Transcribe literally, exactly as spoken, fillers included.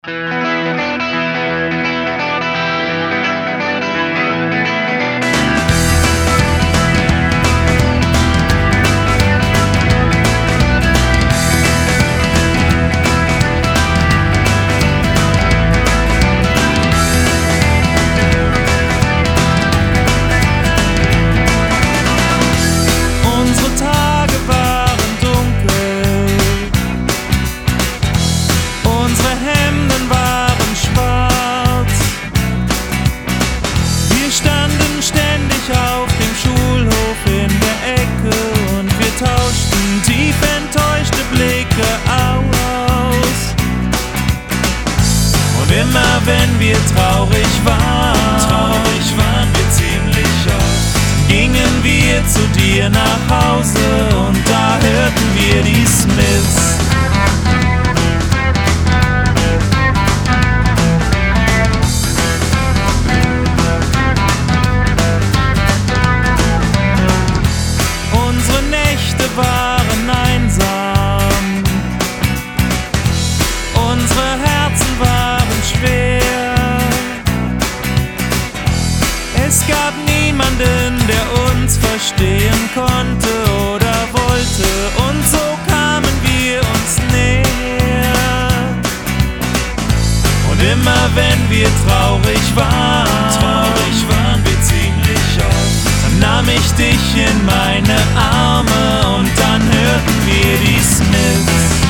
Immer wenn wir traurig waren, traurig waren wir ziemlich oft, gingen wir zu dir nach Hause und da hörten wir die Smiths. Unsere Nächte waren einsam, unsere Herzen waren schwer. Es gab niemanden, der uns verstehen konnte oder wollte, und so kamen wir uns näher. Und immer wenn wir traurig waren, traurig waren wir ziemlich oft, dann nahm ich dich in meine Arme und dann hörten wir die Smiths.